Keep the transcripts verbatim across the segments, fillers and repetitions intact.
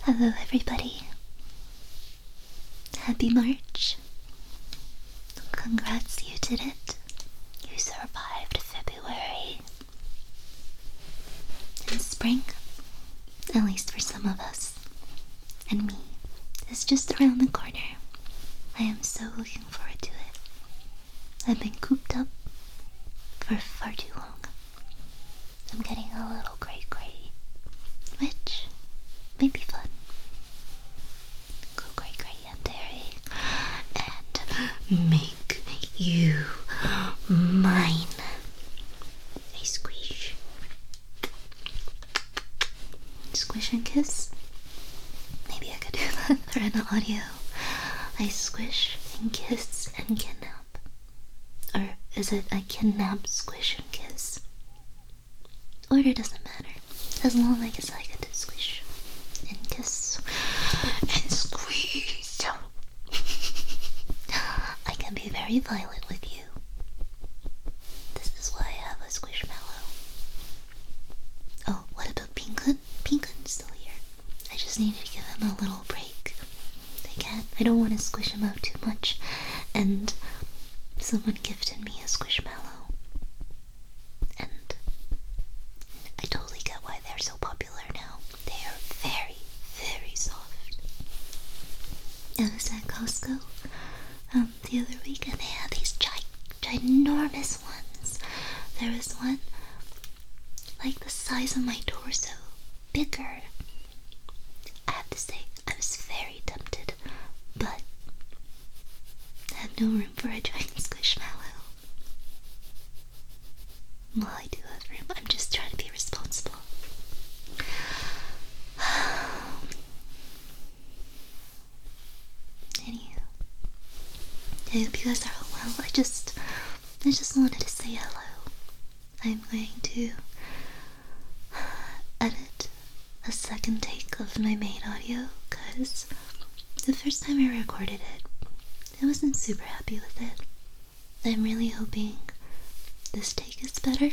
Hello, everybody. Happy March. Congrats, you did it. You survived February. And spring, at least for some of us, and me, is just around the corner. I am so looking forward to it. I've been cooped up for far too long. I'm getting a little gray gray, which may be fun. Go gray gray and dairy, and make you mine. A squish. Squish and kiss? Maybe I could do that for an audio. I squish and kiss and kidnap. Or is it I kidnap, squish, and kiss? Order doesn't matter, as long as I get to squish and kiss and squeeze. I can be very violent with you. This is why I have a squishmallow. Oh, what about Pinkun? Pinkun's still here. I just needed to give him a little break. Again, I don't want to squish him out too much, and someone gifted me a squishmallow, and I totally get why they're so popular now. They are very, very soft. I was at Costco um, the other week, and they had these gi ginormous ones. There was one like the size of my torso, bigger. I have to say, I was very tempted, but I have no room for a giant squishmallow. Well, I do have room. I'm just trying to be responsible. Anywho, I hope you guys are all well. I just, I just wanted to say hello. I'm going to edit a second take of my main audio, because the first time I recorded it, I wasn't super happy with it. I'm really hoping this take is better.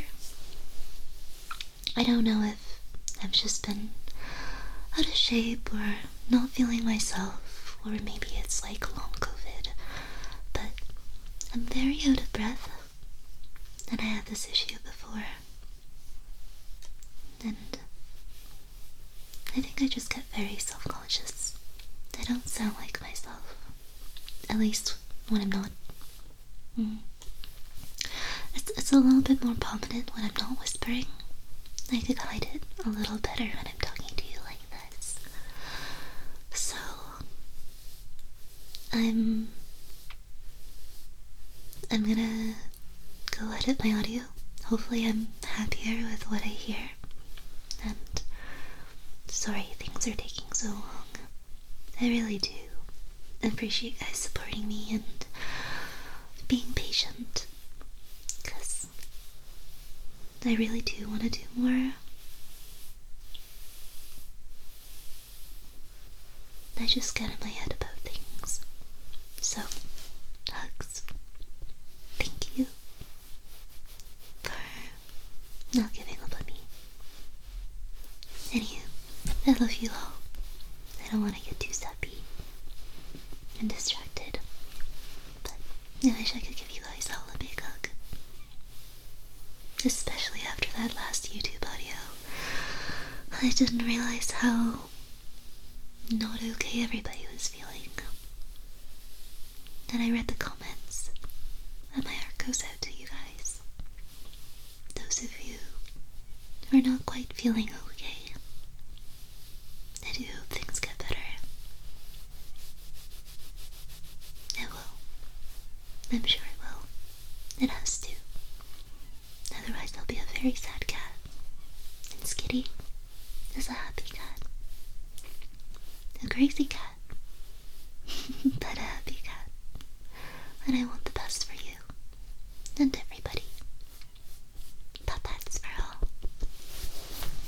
I don't know if I've just been out of shape or not feeling myself, or maybe it's like long COVID, but I'm very out of breath, and I had this issue before, and I think I just get very self-conscious. I don't sound like myself, at least when I'm not. Mm. It's, it's a little bit more prominent when I'm not whispering. I could hide it a little better when I'm talking to you like this. So, I'm... I'm gonna go edit my audio. Hopefully I'm happier with what I hear. And sorry things are taking so long. I really do appreciate you guys supporting me and being patient, because I really do want to do more. I just get in my head about things. So, hugs. Thank you for not giving up on me. Anywho, I love you all. I don't want to get too sappy and distracted, but I wish I could give you guys all a big hug. Especially after that last YouTube audio. I didn't realize how not okay everybody was feeling. And I read the comments, and my heart goes out to you guys. Those of you who are not quite feeling okay. I do hope things get better. It will. I'm sure it will. It has to. Otherwise I'll be a very sad cat. And Skitty is a happy cat. A crazy cat. But a happy cat. And I want the best for you. And everybody. Patats for all.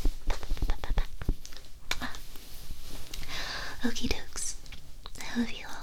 Okie dokes. I love you all.